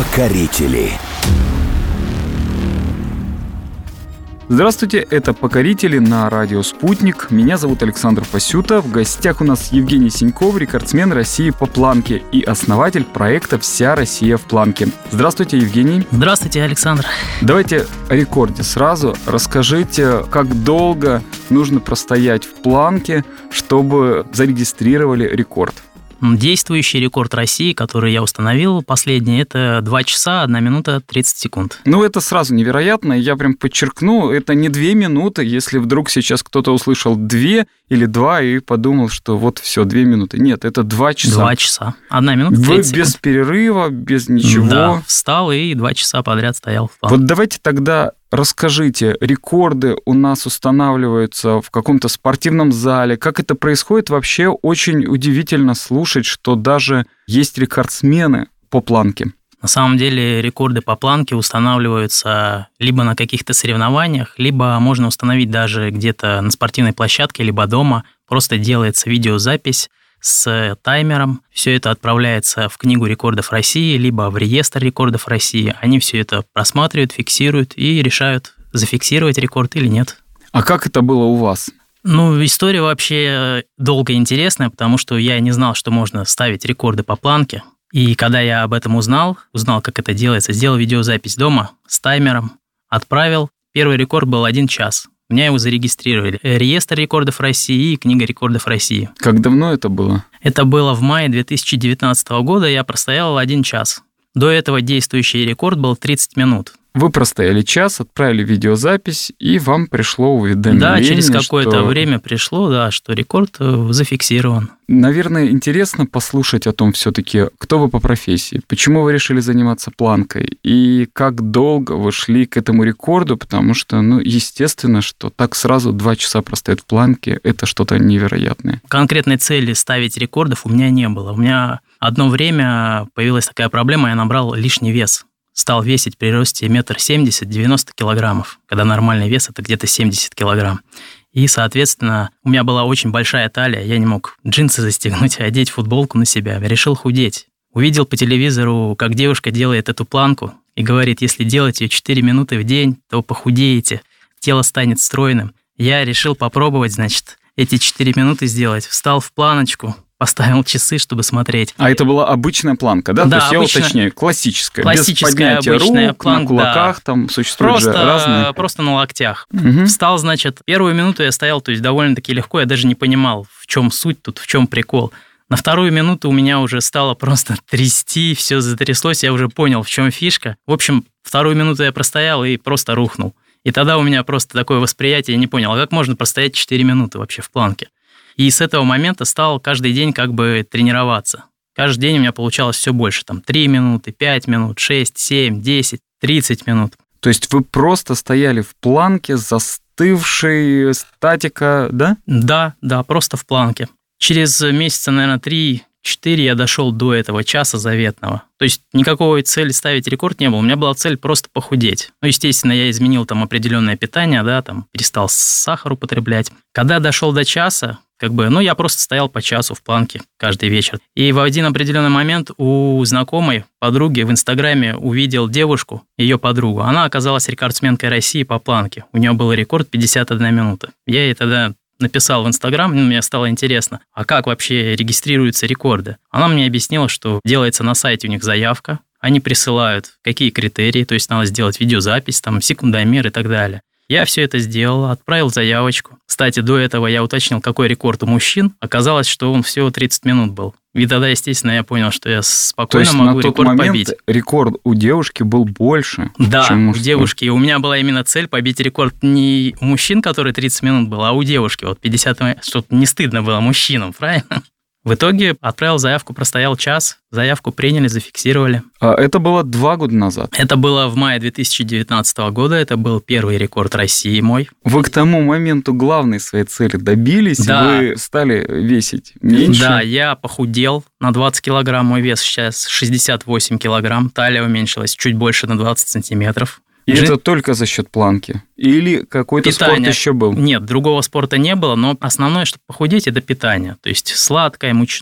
Покорители. Здравствуйте, это «Покорители» на радио «Спутник». Меня зовут Александр Пасюта. В гостях у нас Евгений Синьков, рекордсмен России по планке и основатель проекта «Вся Россия в планке». Здравствуйте, Евгений. Здравствуйте, Александр. Давайте о рекорде сразу. Расскажите, как долго нужно простоять в планке, чтобы зарегистрировали рекорд? Действующий рекорд России, который я установил, последний, это 2 часа 1 минута 30 секунд. Это сразу невероятно. Я прям подчеркну, это не 2 минуты, если вдруг сейчас кто-то услышал 2 или 2 и подумал, что вот все, 2 минуты. Нет, это 2 часа. 2 часа. 1 минута 30 секунд. Без перерыва, без ничего. Да, встал и 2 часа подряд стоял в планке. Вот давайте тогда расскажите, рекорды у нас устанавливаются в каком-то спортивном зале. Как это происходит? Вообще очень удивительно слушать, что даже есть рекордсмены по планке. На самом деле рекорды по планке устанавливаются либо на каких-то соревнованиях, либо можно установить даже где-то на спортивной площадке, либо дома. Просто делается видеозапись с таймером. Все это отправляется в Книгу рекордов России, либо в реестр рекордов России. Они все это просматривают, фиксируют и решают, зафиксировать рекорд или нет. А как это было у вас? История вообще долго интересная, потому что я не знал, что можно ставить рекорды по планке. И когда я об этом узнал, как это делается, сделал видеозапись дома с таймером, отправил. Первый рекорд был 1 час. У меня его зарегистрировали. Реестр рекордов России и Книга рекордов России. Как давно это было? Это было в мае 2019 года, я простоял 1 час. До этого действующий рекорд был 30 минут. Вы простояли час, отправили видеозапись, и вам пришло уведомление. Да, через какое-то время пришло, что рекорд зафиксирован. Наверное, интересно послушать о том все-таки, кто вы по профессии, почему вы решили заниматься планкой, и как долго вы шли к этому рекорду, потому что, естественно, что так сразу 2 часа простоять в планке – это что-то невероятное. Конкретной цели ставить рекордов у меня не было. У меня одно время появилась такая проблема, я набрал лишний вес. Стал весить при росте 1,70 м 90 килограммов, когда нормальный вес – это где-то 70 килограмм. И, соответственно, у меня была очень большая талия, я не мог джинсы застегнуть, одеть футболку на себя. Я решил худеть. Увидел по телевизору, как девушка делает эту планку, и говорит, если делать ее 4 минуты в день, то похудеете, тело станет стройным. Я решил попробовать, эти 4 минуты сделать. Встал в планочку, поставил часы, чтобы смотреть. А это была обычная планка, да? Да, то есть я уточняю, классическая без поднятия рук, планка, на кулаках, там существуют же разные. Просто на локтях. Угу. Встал, первую минуту я стоял, то есть довольно-таки легко, я даже не понимал, в чем суть тут, в чем прикол. На вторую минуту у меня уже стало просто трясти, все затряслось, я уже понял, в чем фишка. В общем, вторую минуту я простоял и просто рухнул. И тогда у меня просто такое восприятие, я не понял, а как можно простоять 4 минуты вообще в планке? И с этого момента стал каждый день тренироваться. Каждый день у меня получалось все больше. 3 минуты, 5 минут, 6, 7, 10, 30 минут. То есть вы просто стояли в планке, застывшей, статика, да? Да, просто в планке. Через месяца, наверное, 3-4 я дошел до этого часа заветного. То есть никакой цели ставить рекорд не было. У меня была цель просто похудеть. Естественно, я изменил определенное питание, перестал сахар употреблять. Когда дошел до часа, я просто стоял по часу в планке каждый вечер. И в один определенный момент у знакомой подруги в Инстаграме увидел девушку, ее подругу. Она оказалась рекордсменкой России по планке. У нее был рекорд 51 минута. Я ей тогда написал в Инстаграм, мне стало интересно, а как вообще регистрируются рекорды? Она мне объяснила, что делается на сайте у них заявка, они присылают, какие критерии, то есть надо сделать видеозапись, секундомер и так далее. Я все это сделал, отправил заявочку. Кстати, до этого я уточнил, какой рекорд у мужчин. Оказалось, что он всего 30 минут был. И тогда, естественно, я понял, что я спокойно могу рекорд побить. То есть на тот момент рекорд у девушки был больше, да, чем мужской? У девушки. У меня была именно цель побить рекорд не у мужчин, который 30 минут был, а у девушки. 50 минут, чтобы не стыдно было мужчинам, правильно? В итоге отправил заявку, простоял час, заявку приняли, зафиксировали. А это было 2 года назад? Это было в мае 2019 года, это был первый рекорд России мой. Вы к тому моменту главной своей цели добились? Да. Вы стали весить меньше? Да, я похудел на 20 килограмм, мой вес сейчас 68 килограмм, талия уменьшилась чуть больше на 20 сантиметров. И это только за счет планки? Или какой-то спорт еще был? Нет, другого спорта не было, но основное, чтобы похудеть, это питание. То есть сладкое, мучное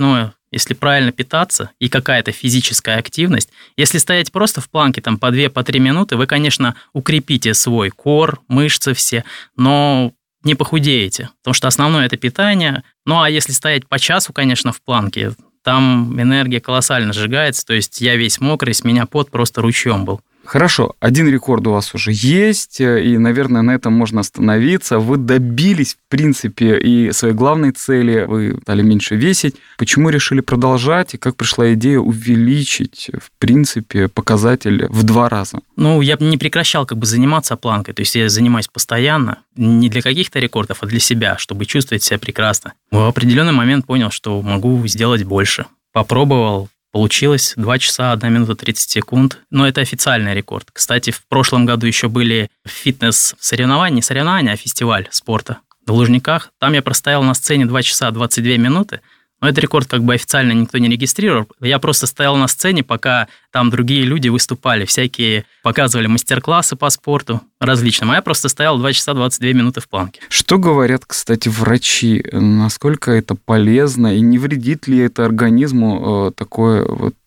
если правильно питаться и какая-то физическая активность, если стоять просто в планке там по 2-3 минуты, вы, конечно, укрепите свой кор, мышцы все, но не похудеете, потому что основное это питание. Ну, а если стоять по часу, конечно, в планке, там энергия колоссально сжигается, то есть я весь мокрый, с меня пот просто ручьем был. Хорошо, один рекорд у вас уже есть, и, наверное, на этом можно остановиться. Вы добились, в принципе, и своей главной цели, вы стали меньше весить. Почему решили продолжать, и как пришла идея увеличить, в принципе, показатель в 2 раза? Ну, я не прекращал заниматься планкой, то есть я занимаюсь постоянно, не для каких-то рекордов, а для себя, чтобы чувствовать себя прекрасно. В определенный момент понял, что могу сделать больше. Попробовал. Получилось 2 часа 1 минута 30 секунд. Но это официальный рекорд. Кстати, в прошлом году еще были фитнес-соревнования, не соревнования, а фестиваль спорта в Лужниках. Там я простоял на сцене 2 часа 22 минуты. Но этот рекорд официально никто не регистрировал. Я просто стоял на сцене, пока там другие люди выступали. Всякие показывали мастер-классы по спорту различным. А я просто стоял 2 часа 22 минуты в планке. Что говорят, кстати, врачи? Насколько это полезно? И не вредит ли это организму такое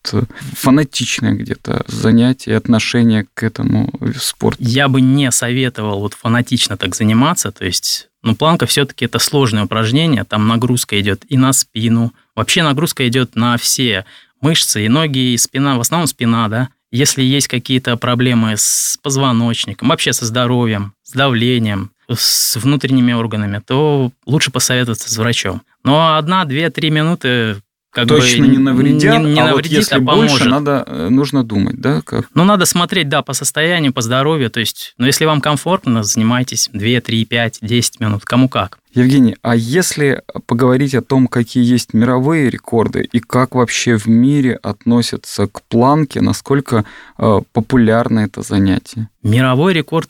фанатичное где-то занятие, отношение к этому спорту? Я бы не советовал фанатично так заниматься. То есть... Но планка все-таки это сложное упражнение, там нагрузка идет и на спину. Вообще нагрузка идет на все мышцы, и ноги, и спина, в основном спина, да. Если есть какие-то проблемы с позвоночником, вообще со здоровьем, с давлением, с внутренними органами, то лучше посоветоваться с врачом. Но 1, 2, 3 минуты... Точно не навредят, не навредит, если больше, нужно думать, да? Как? Ну, надо смотреть, да, по состоянию, по здоровью, то есть, если вам комфортно, занимайтесь 2, 3, 5, 10 минут, кому как. Евгений, а если поговорить о том, какие есть мировые рекорды и как вообще в мире относятся к планке, насколько популярно это занятие? Мировой рекорд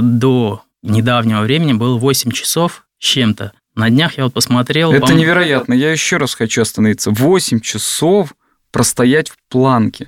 до недавнего времени был 8 часов с чем-то. На днях я посмотрел... Это невероятно. Я еще раз хочу остановиться. 8 часов простоять в планке.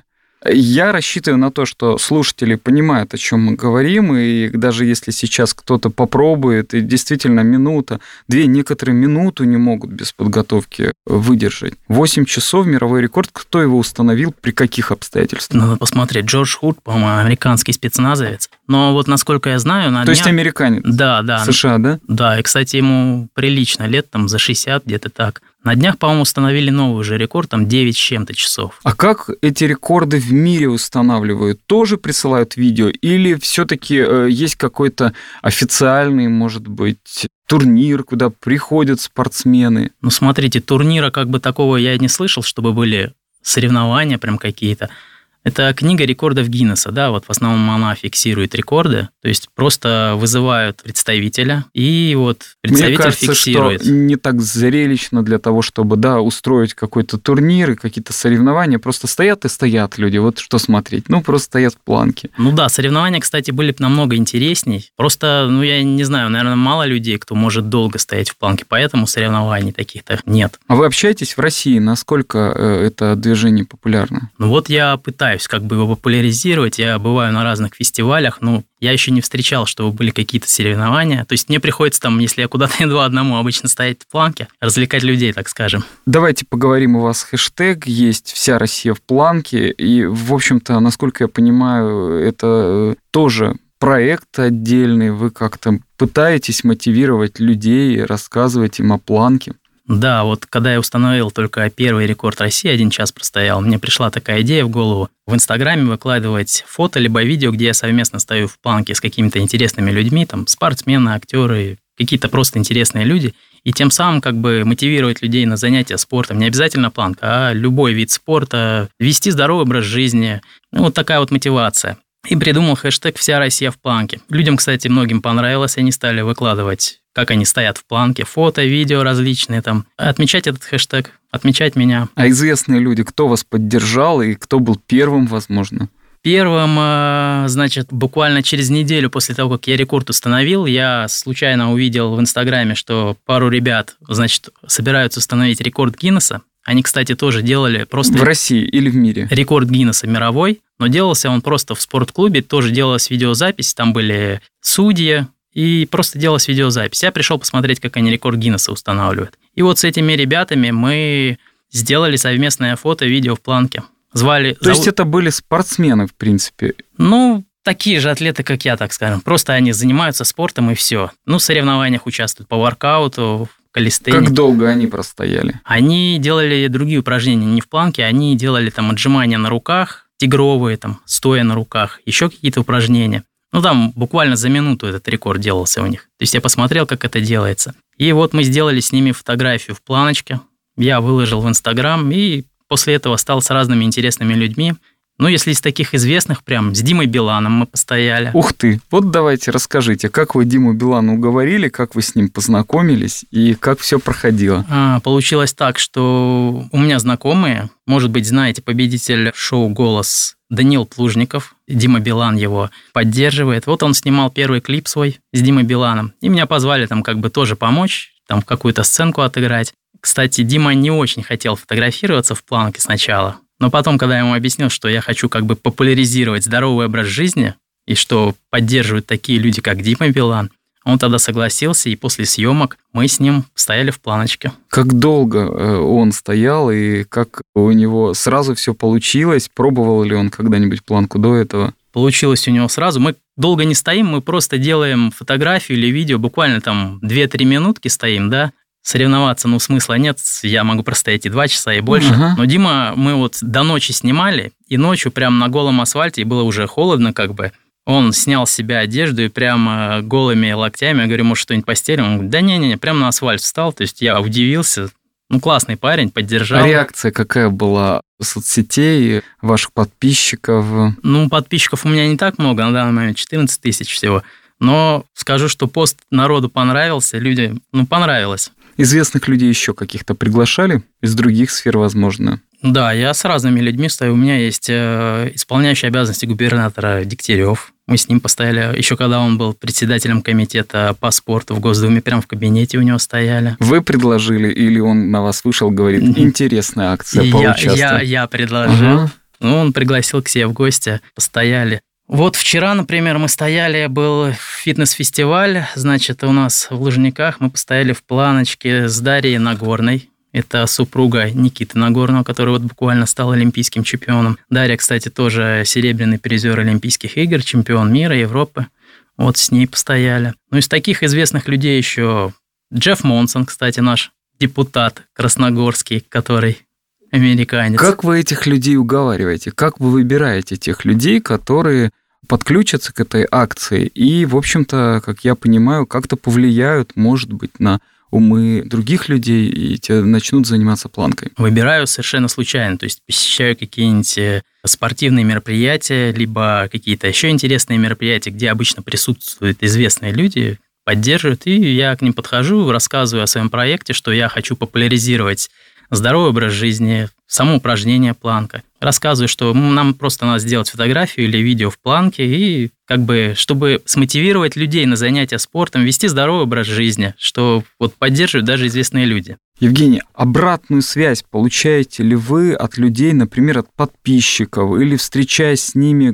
Я рассчитываю на то, что слушатели понимают, о чем мы говорим, и даже если сейчас кто-то попробует, и действительно минута, 2, некоторые минуту не могут без подготовки выдержать. 8 часов мировой рекорд. Кто его установил, при каких обстоятельствах? Надо посмотреть. Джордж Худ, по-моему, американский спецназовец. Но насколько я знаю... То есть американец? Да. США, да? Да, и, кстати, ему прилично лет, за 60, где-то так. На днях, по-моему, установили новый уже рекорд, 9 с чем-то часов. А как эти рекорды в мире устанавливают? Тоже присылают видео? Или все-таки есть какой-то официальный, может быть, турнир, куда приходят спортсмены? Ну, смотрите, турнира такого я не слышал, чтобы были соревнования прям какие-то. Это книга рекордов Гиннесса, да, в основном она фиксирует рекорды, то есть просто вызывают представителя, и представитель Мне кажется, фиксирует. Что не так зрелищно для того, чтобы, устроить какой-то турнир и какие-то соревнования, просто стоят и стоят люди, что смотреть, просто стоят в планке. Ну да, соревнования, кстати, были бы намного интересней, просто, я не знаю, наверное, мало людей, кто может долго стоять в планке, поэтому соревнований таких-то нет. А вы общаетесь в России, насколько это движение популярно? Я пытаюсь его популяризировать. Я бываю на разных фестивалях, но я еще не встречал, чтобы были какие-то соревнования. То есть мне приходится если я куда-то иду одному, обычно стоять в планке, развлекать людей, так скажем. Давайте поговорим, у вас хэштег есть «Вся Россия в планке», и, в общем-то, насколько я понимаю, это тоже проект отдельный, вы как-то пытаетесь мотивировать людей, рассказывать им о планке. Да, когда я установил только первый рекорд России, 1 час простоял, мне пришла такая идея в голову в Инстаграме выкладывать фото либо видео, где я совместно стою в планке с какими-то интересными людьми, спортсмены, актеры, какие-то просто интересные люди, и тем самым мотивировать людей на занятия спортом. Не обязательно планка, а любой вид спорта, вести здоровый образ жизни. Такая мотивация. И придумал хэштег «Вся Россия в планке». Людям, кстати, многим понравилось, они стали выкладывать, как они стоят в планке, фото, видео различные, отмечать этот хэштег, отмечать меня. А известные люди, кто вас поддержал и кто был первым, возможно? Первым, буквально через неделю после того, как я рекорд установил, я случайно увидел в Инстаграме, что пару ребят, собираются установить рекорд Гиннесса. Они, кстати, тоже делали просто... В России или в мире? Рекорд Гиннесса мировой, но делался он просто в спортклубе, тоже делалась видеозапись, там были судьи, и просто делалась видеозапись. Я пришел посмотреть, как они рекорд Гиннесса устанавливают. И с этими ребятами мы сделали совместное фото, видео в планке. То есть это были спортсмены, в принципе? Ну, такие же атлеты, как я, так скажем. Просто они занимаются спортом и все. Ну, в соревнованиях участвуют по воркауту, калистенике. Как долго они простояли? Они делали другие упражнения, не в планке, они делали там отжимания на руках, тигровые, там, стоя на руках, еще какие-то упражнения. Ну, там буквально за минуту этот рекорд делался у них. То есть я посмотрел, как это делается. И вот мы сделали с ними фотографию в планочке, я выложил в Инстаграм, и после этого стал с разными интересными людьми. Ну, если из таких известных, прям с Димой Биланом мы постояли. Ух ты! Вот давайте расскажите, как вы Диму Билана уговорили, как вы с ним познакомились и как все проходило? Получилось так, что у меня знакомые, может быть, знаете, победитель шоу «Голос» Данил Плужников, Дима Билан его поддерживает. Вот он снимал первый клип свой с Димой Биланом, и меня позвали там как бы тоже помочь, там какую-то сценку отыграть. Кстати, Дима не очень хотел фотографироваться в планке сначала, но потом, когда я ему объяснил, что я хочу как бы популяризировать здоровый образ жизни и что поддерживают такие люди, как Дима Билан, он тогда согласился, и после съемок мы с ним стояли в планочке. Как долго он стоял, и как у него сразу все получилось? Пробовал ли он когда-нибудь планку до этого? Получилось у него сразу. Мы долго не стоим, мы просто делаем фотографию или видео, буквально там 2-3 минутки стоим, да. Соревноваться, ну, смысла нет, я могу простоять и 2 часа, и больше. Но Дима, мы вот до ночи снимали, и ночью прям на голом асфальте, и было уже холодно как бы, он снял с себя одежду и прямо голыми локтями, я говорю, может, что-нибудь постелим? Он говорит, да не-не-не, прямо на асфальт встал, то есть я удивился, ну, классный парень, поддержал. А реакция какая была соцсетей, ваших подписчиков? Ну, подписчиков у меня не так много, на данный момент 14 тысяч всего, но скажу, что пост народу понравился, люди, ну, понравилось. Известных людей еще каких-то приглашали? Из других сфер, возможно? Да, я с разными людьми стою. У меня есть исполняющий обязанности губернатора Дегтярев. Мы с ним постояли, еще когда он был председателем комитета по спорту в Госдуме, прямо в кабинете у него стояли. Вы предложили или он на вас вышел, говорит, интересная акция, поучаствуй? Я предложил. Ну, он пригласил к себе в гости, постояли. Вот вчера, например, мы стояли, был фитнес-фестиваль, значит, у нас в Лужниках, мы постояли в планочке с Дарьей Нагорной. Это супруга Никиты Нагорного, который вот буквально стал олимпийским чемпионом. Дарья, кстати, тоже серебряный призер Олимпийских игр, чемпион мира, Европы. Вот с ней постояли. Ну, из таких известных людей еще Джефф Монсон, кстати, наш депутат красногорский, который американец. Как вы этих людей уговариваете? Как вы выбираете тех людей, которые подключатся к этой акции и, в общем-то, как я понимаю, как-то повлияют, может быть, на умы других людей, и те начнут заниматься планкой? Выбираю совершенно случайно, то есть посещаю какие-нибудь спортивные мероприятия, либо какие-то еще интересные мероприятия, где обычно присутствуют известные люди, поддерживают, и я к ним подхожу, рассказываю о своем проекте, что я хочу популяризировать здоровый образ жизни, само упражнение планка. Рассказываю, что нам просто надо сделать фотографию или видео в планке, и как бы, чтобы смотивировать людей на занятия спортом, вести здоровый образ жизни, что вот поддерживают даже известные люди. Евгений, обратную связь получаете ли вы от людей, например, от подписчиков, или встречаясь с ними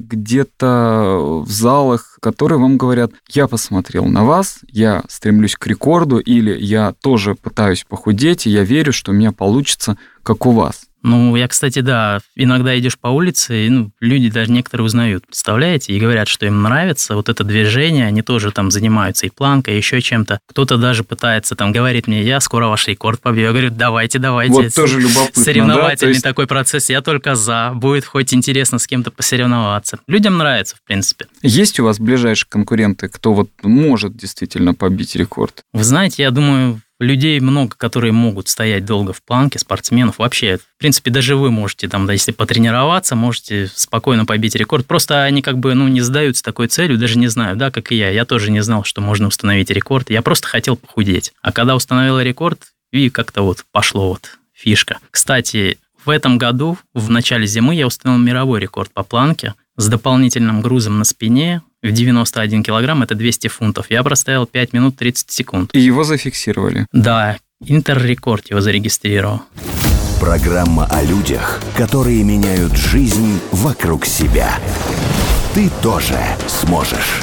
где-то в залах, которые вам говорят, я посмотрел на вас, я стремлюсь к рекорду, или я тоже пытаюсь похудеть, и я верю, что у меня получится, как у вас? Ну, я, кстати, да, иногда идешь по улице, и люди даже некоторые узнают, представляете, и говорят, что им нравится вот это движение, они тоже там занимаются и планкой, и еще чем-то. Кто-то даже пытается, там, говорит мне, я скоро ваш рекорд побью. Я говорю, давайте. Вот тоже любопытно, соревновательный да? такой процесс, я только за, будет хоть интересно с кем-то посоревноваться. Людям нравится, в принципе. Есть у вас ближайшие конкуренты, кто вот может действительно побить рекорд? Вы знаете, я думаю, людей много, которые могут стоять долго в планке, спортсменов. Вообще, в принципе, даже вы можете, там, да, если потренироваться, можете спокойно побить рекорд. Просто они как бы, не задаются такой целью, даже не знаю, да, как и я. Я тоже не знал, что можно установить рекорд. Я просто хотел похудеть. А когда установил рекорд, и как-то вот пошло вот фишка. Кстати, в этом году, в начале зимы, я установил мировой рекорд по планке с дополнительным грузом на спине в 91 килограмм, это 200 фунтов. Я простоял 5 минут 30 секунд. И его зафиксировали? Да, интеррекорд его зарегистрировал. Программа о людях, которые меняют жизнь вокруг себя. Ты тоже сможешь.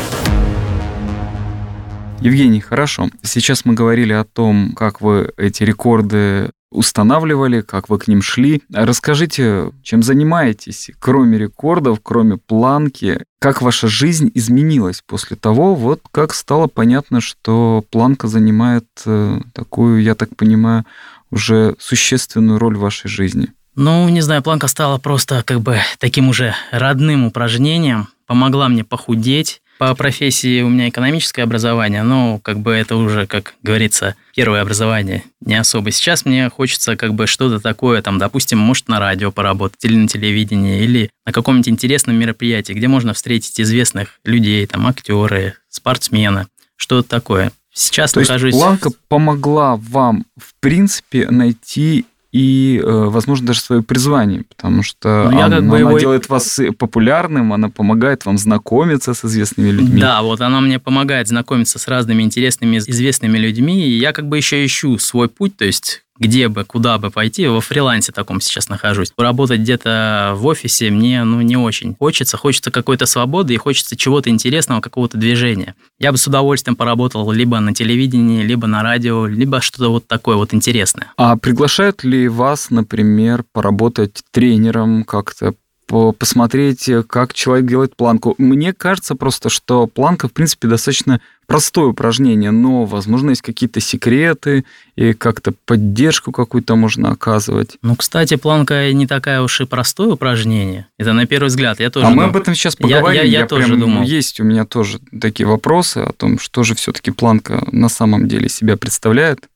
Евгений, хорошо. Сейчас мы говорили о том, как вы эти рекорды устанавливали, как вы к ним шли. Расскажите, чем занимаетесь, кроме рекордов, кроме планки, как ваша жизнь изменилась после того, вот как стало понятно, что планка занимает такую, я так понимаю, уже существенную роль в вашей жизни? Ну, не знаю, планка стала просто как бы таким уже родным упражнением, помогла мне похудеть. По профессии у меня экономическое образование, но как бы это уже, как говорится, первое образование, не особо. Сейчас мне хочется как бы что-то такое, там, допустим, может на радио поработать или на телевидении, или на каком-нибудь интересном мероприятии, где можно встретить известных людей, там, актеры, спортсмены, что-то такое. Сейчас нахожусь... То есть планка помогла вам, в принципе, найти и, возможно, даже свое призвание, потому что она делает вас популярным, она помогает вам знакомиться с известными людьми. Да, вот она мне помогает знакомиться с разными интересными, известными людьми, и я как бы еще ищу свой путь, то есть где бы, куда бы пойти, во фрилансе таком сейчас нахожусь. Работать где-то в офисе мне, не очень хочется. Хочется какой-то свободы и хочется чего-то интересного, какого-то движения. Я бы с удовольствием поработал либо на телевидении, либо на радио, либо что-то вот такое вот интересное. А приглашают ли вас, например, поработать тренером как-то, посмотреть, как человек делает планку? Мне кажется просто, что планка, в принципе, достаточно простое упражнение, но, возможно, есть какие-то секреты и как-то поддержку какую-то можно оказывать. Кстати, планка не такая уж и простое упражнение. Это на первый взгляд. Я тоже мы об этом сейчас поговорим. Я тоже думал. Есть у меня тоже такие вопросы о том, что же все-таки планка на самом деле себя представляет.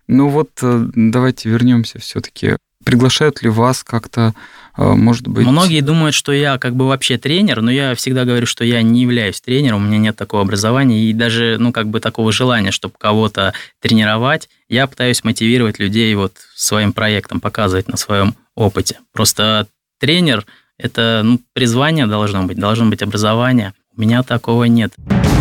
Давайте вернемся все-таки. Приглашают ли вас как-то, может быть... Многие думают, что я как бы вообще тренер, но я всегда говорю, что я не являюсь тренером, у меня нет такого образования и даже, такого желания, чтобы кого-то тренировать. Я пытаюсь мотивировать людей вот своим проектом, показывать на своем опыте. Просто тренер – это призвание должно быть образование. У меня такого нет.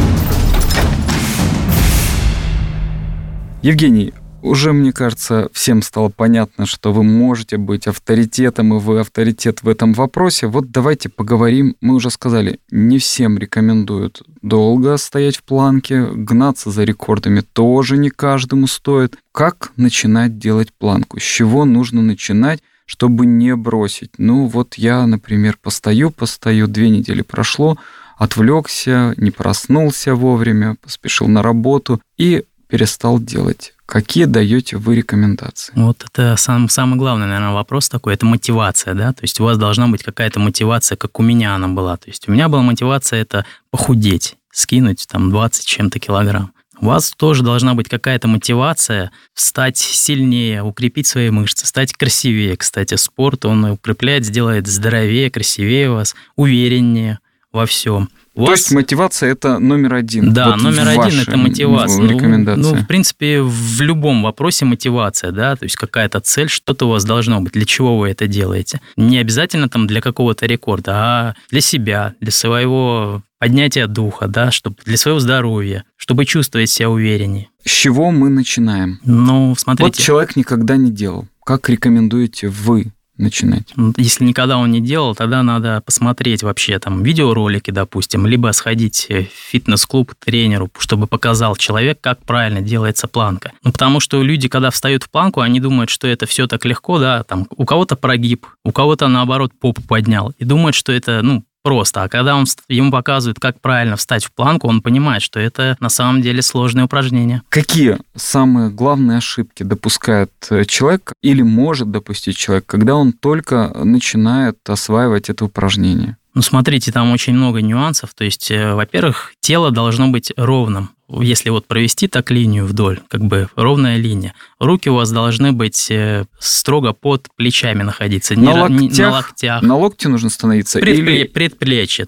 Евгений, уже, мне кажется, всем стало понятно, что вы можете быть авторитетом, и вы авторитет в этом вопросе. Вот давайте поговорим. Мы уже сказали, не всем рекомендуют долго стоять в планке, гнаться за рекордами тоже не каждому стоит. Как начинать делать планку? С чего нужно начинать, чтобы не бросить? Я, например, постою, 2 недели прошло, отвлекся, не проснулся вовремя, поспешил на работу и перестал делать. Какие даете вы рекомендации? Вот это самый главный, наверное, вопрос такой, это мотивация, да, то есть у вас должна быть какая-то мотивация, как у меня она была, то есть у меня была мотивация это похудеть, скинуть 20 чем-то килограмм. У вас тоже должна быть какая-то мотивация стать сильнее, укрепить свои мышцы, стать красивее. Кстати, спорт, он укрепляет, сделает здоровее, красивее вас, увереннее во всем. То есть мотивация – это номер один? Да, номер один – это мотивация. Рекомендация. В принципе, в любом вопросе мотивация, да, то есть какая-то цель, что-то у вас должно быть, для чего вы это делаете. Не обязательно для какого-то рекорда, а для себя, для своего поднятия духа, да, чтобы для своего здоровья, чтобы чувствовать себя увереннее. С чего мы начинаем? Смотрите. Вот человек никогда не делал. Как рекомендуете вы начинать? Если никогда он не делал, тогда надо посмотреть вообще видеоролики, допустим, либо сходить в фитнес-клуб к тренеру, чтобы показал человек, как правильно делается планка. Потому что люди, когда встают в планку, они думают, что это все так легко, да, у кого-то прогиб, у кого-то, наоборот, попу поднял, и думают, что это, просто. А когда ему показывают, как правильно встать в планку, он понимает, что это на самом деле сложное упражнение. Какие самые главные ошибки допускает человек или может допустить человек, когда он только начинает осваивать это упражнение? Смотрите, там очень много нюансов. То есть, во-первых, тело должно быть ровным. Если провести так линию вдоль, ровная линия, руки у вас должны быть строго под плечами находиться, на локтях. На локте нужно становиться? Предплечье.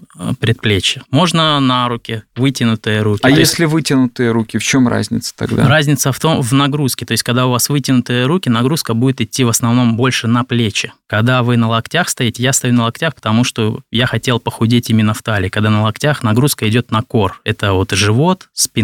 Можно на руки, вытянутые руки. А если вытянутые руки, в чем разница тогда? Разница в нагрузке. То есть, когда у вас вытянутые руки, нагрузка будет идти в основном больше на плечи. Когда вы на локтях стоите, я стою на локтях, потому что я хотел похудеть именно в талии. Когда на локтях, нагрузка идет на кор. Это живот, спина,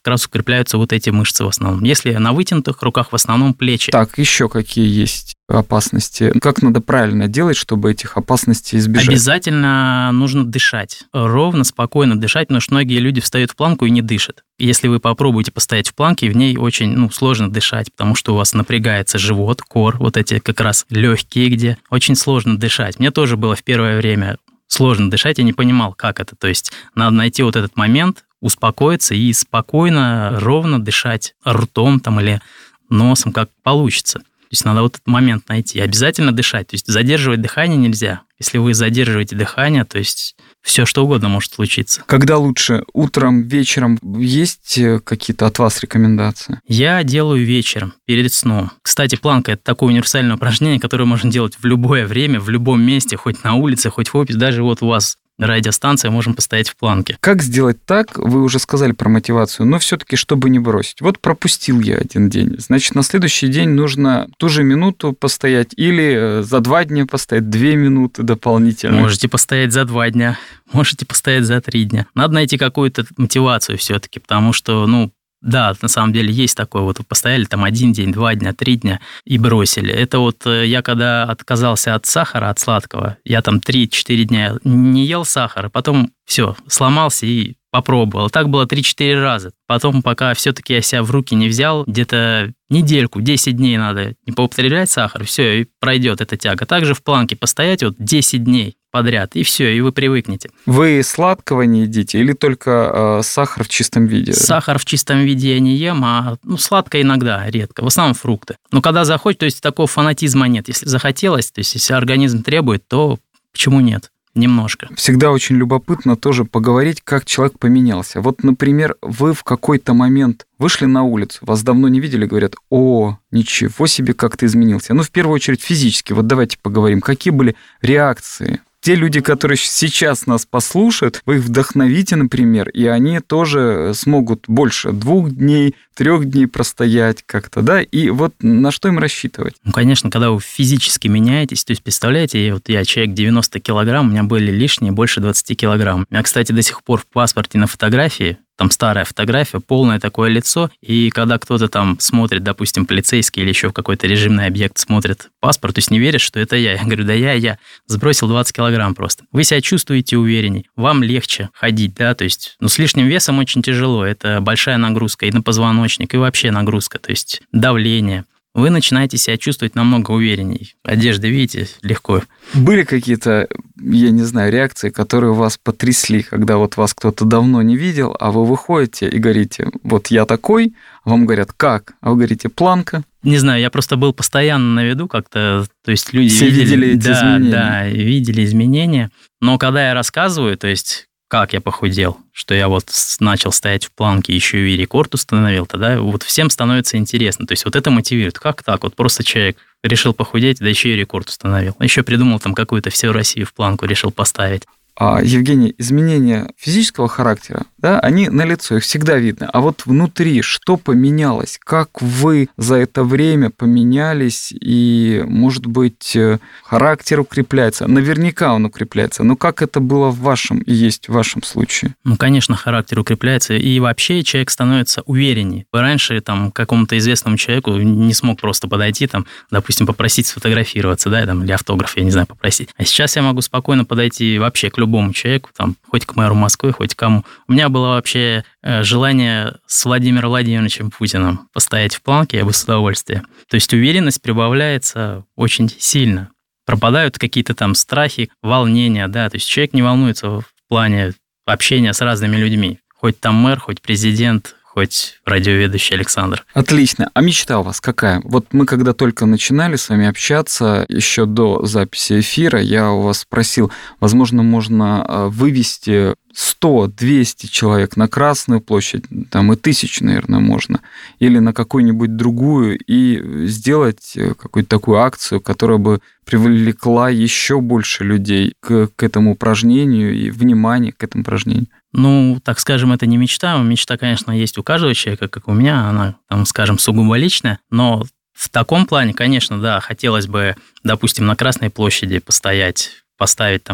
как раз укрепляются вот эти мышцы в основном. Если на вытянутых руках, в основном плечи. Так, еще какие есть опасности? Как надо правильно делать, чтобы этих опасностей избежать? Обязательно нужно дышать. Ровно, спокойно дышать, потому что многие люди встают в планку и не дышат. Если вы попробуете постоять в планке, в ней очень сложно дышать, потому что у вас напрягается живот, кор, вот эти как раз легкие, где очень сложно дышать. Мне тоже было в первое время сложно дышать, я не понимал, как это. То есть надо найти вот этот момент, успокоиться и спокойно, ровно дышать ртом там, или носом, как получится. То есть надо вот этот момент найти. Обязательно дышать. То есть задерживать дыхание нельзя. Если вы задерживаете дыхание, то есть все что угодно может случиться. Когда лучше? Утром, вечером? Есть какие-то от вас рекомендации? Я делаю вечером, перед сном. Кстати, планка – это такое универсальное упражнение, которое можно делать в любое время, в любом месте, хоть на улице, хоть в офисе. Даже вот у вас радиостанция, можем постоять в планке. Как сделать так? Вы уже сказали про мотивацию, но все-таки, чтобы не бросить. Вот пропустил я один день. Значит, на следующий день нужно ту же минуту постоять или за 2 дня постоять 2 минуты дополнительно. Можете постоять за 2 дня, можете постоять за 3 дня. Надо найти какую-то мотивацию все-таки, потому что, да, на самом деле есть такое, вот вы постояли там 1 день, 2 дня, 3 дня и бросили. Это вот я когда отказался от сахара, от сладкого, я там 3-4 дня не ел сахар, потом все, сломался и попробовал. Так было 3-4 раза. Потом, пока все-таки я себя в руки не взял, где-то недельку, 10 дней надо не поупотреблять сахар, все, и пройдет эта тяга. Также в планке постоять вот 10 дней подряд, и все, и вы привыкнете. Вы сладкого не едите или только сахар в чистом виде? Сахар в чистом виде я не ем, а сладкое иногда, редко. В основном фрукты. Но когда захочешь, то есть такого фанатизма нет. Если захотелось, то есть если организм требует, то почему нет? Немножко. Всегда очень любопытно тоже поговорить, как человек поменялся. Вот, например, вы в какой-то момент вышли на улицу, вас давно не видели, говорят: о, ничего себе, как ты изменился. В первую очередь физически. Вот давайте поговорим, какие были реакции? Те люди, которые сейчас нас послушают, вы их вдохновите, например, и они тоже смогут больше 2 дней, 3 дней простоять как-то, да? И вот на что им рассчитывать? Конечно, когда вы физически меняетесь, то есть, представляете, вот я человек 90 килограмм, у меня были лишние больше 20 килограмм. У меня, кстати, до сих пор в паспорте на фотографии, там старая фотография, полное такое лицо, и когда кто-то там смотрит, допустим, полицейский или еще в какой-то режимный объект смотрит паспорт, то есть не верит, что это я. Я говорю: да я сбросил 20 килограмм просто. Вы себя чувствуете уверенней, вам легче ходить, да, то есть, с лишним весом очень тяжело, это большая нагрузка и на позвоночник, и вообще нагрузка, то есть давление. Вы начинаете себя чувствовать намного уверенней. Одежда, видите, легко. Были какие-то, я не знаю, реакции, которые вас потрясли, когда вот вас кто-то давно не видел, а вы выходите и говорите: вот я такой, а вам говорят: как? А вы говорите: планка. Не знаю, я просто был постоянно на виду как-то, то есть люди все видели эти изменения. Да, видели изменения. Но когда я рассказываю, то есть как я похудел, что я вот начал стоять в планке, еще и рекорд установил, тогда вот всем становится интересно. То есть вот это мотивирует. Как так? Вот просто человек решил похудеть, да еще и рекорд установил. Еще придумал там какую-то всю Россию в планку решил поставить. Евгений, изменения физического характера, да, они налицо, их всегда видно. А вот внутри что поменялось? Как вы за это время поменялись? И, может быть, характер укрепляется? Наверняка он укрепляется. Но как это было в вашем и есть в вашем случае? Конечно, характер укрепляется. И вообще человек становится увереннее. Раньше там какому-то известному человеку не смог просто подойти, там, допустим, попросить сфотографироваться, да, там, или автограф, я не знаю, попросить. А сейчас я могу спокойно подойти вообще к любому человеку, там, хоть к мэру Москвы, хоть к кому. У меня было вообще желание с Владимиром Владимировичем Путиным постоять в планке, я бы с удовольствием. То есть уверенность прибавляется очень сильно. Пропадают какие-то там страхи, волнения, да, то есть человек не волнуется в плане общения с разными людьми. Хоть там мэр, хоть президент, хоть радиоведущий Александр. Отлично. А мечта у вас какая? Вот мы когда только начинали с вами общаться, еще до записи эфира, я у вас спросил, возможно, можно вывести 100-200 человек на Красную площадь, там и 1000, наверное, можно, или на какую-нибудь другую, и сделать какую-то такую акцию, которая бы привлекла еще больше людей к этому упражнению и внимание к этому упражнению. Так скажем, это не мечта. Мечта, конечно, есть у каждого человека, как у меня, она, там, скажем, сугубо личная, но в таком плане, конечно, да, хотелось бы, допустим, на Красной площади поставить там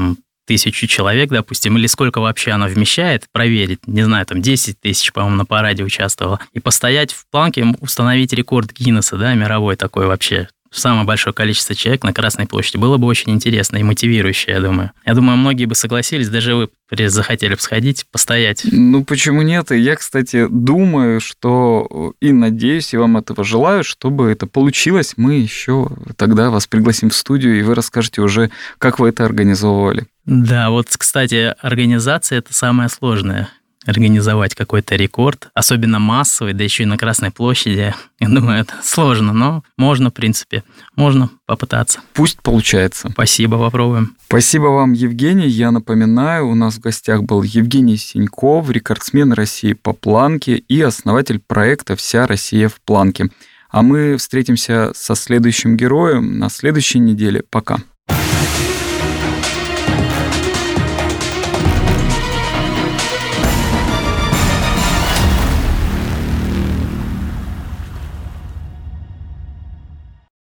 1000 человек, допустим, или сколько вообще оно вмещает, проверить, не знаю, там 10 тысяч, по-моему, на параде участвовало, и постоять в планке, установить рекорд Гиннесса, да, мировой такой вообще, самое большое количество человек на Красной площади. Было бы очень интересно и мотивирующе, я думаю. Я думаю, многие бы согласились, даже вы захотели бы сходить, постоять. Ну, почему нет? И я, кстати, думаю, что и надеюсь, и вам этого желаю, чтобы это получилось. Мы еще тогда вас пригласим в студию, и вы расскажете уже, как вы это организовывали. Да, вот, кстати, организация – это самое сложное. Организовать какой-то рекорд, особенно массовый, да еще и на Красной площади. Я думаю, это сложно, но можно, в принципе, можно попытаться. Пусть получается. Спасибо, попробуем. Спасибо вам, Евгений. Я напоминаю, у нас в гостях был Евгений Синьков, рекордсмен России по планке и основатель проекта «Вся Россия в планке». А мы встретимся со следующим героем на следующей неделе. Пока.